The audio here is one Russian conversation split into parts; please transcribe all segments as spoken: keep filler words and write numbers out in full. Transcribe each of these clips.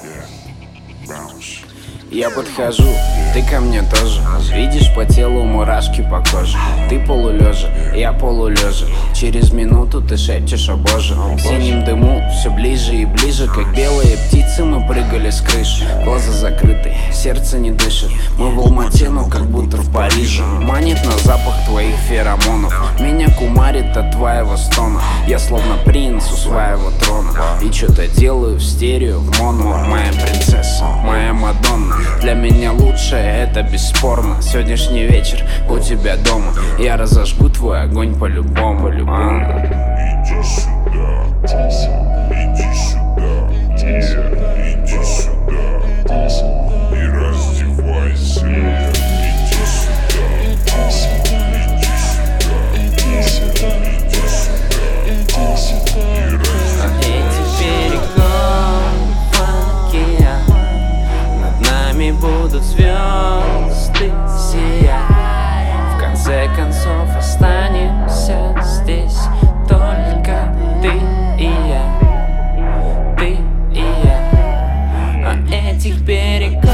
Я подхожу, ты ко мне тоже. Видишь по телу мурашки по коже. Ты полулежа, я полулежа. Через минуту ты шепчешь: о боже. В синем дыму все ближе и ближе, как белые птицы мы прыгали с крыши. Глаза закрыты, сердце не дышит. Мы в Алмате, но как будто в Париже. Манит на запах твоих феромонов. Меня кумарит от твоего стона. Я словно принц у своего трона. И что-то делаю в стерео, в моно. Моя принцесса, моя Мадонна. Для меня лучшее, это бесспорно. Сегодняшний вечер у тебя дома. Я разожгу твой огонь по-любому, по-любому. Иди сюда, иди сюда, иди сюда, иди сюда и раздевайся. Иди сюда, иди сюда, иди сюда, иди сюда, иди сюда и раздевайся. Эти берегов океан, над нами будут звезды сиять. В конце концов останемся здесь только ты и я, ты и я. А этих берегов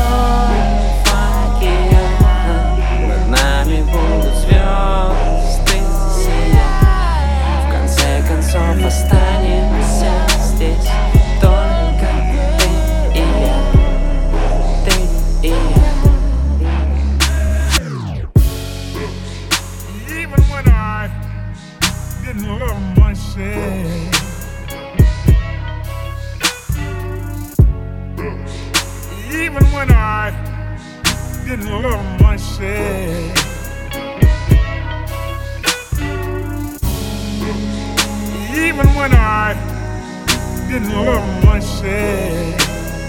океан, над нами будут звезды сиять. В конце концов останемся здесь только ты и я, ты и я. Even when I didn't love myself, even when I didn't love myself, even when I didn't love myself,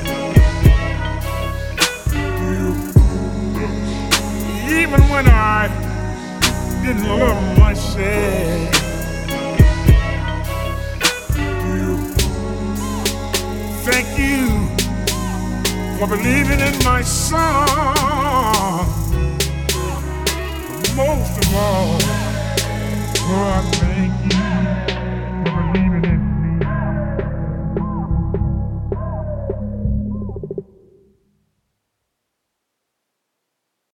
even when I didn't love myself. Thank you for believing in my song. Most of all, for I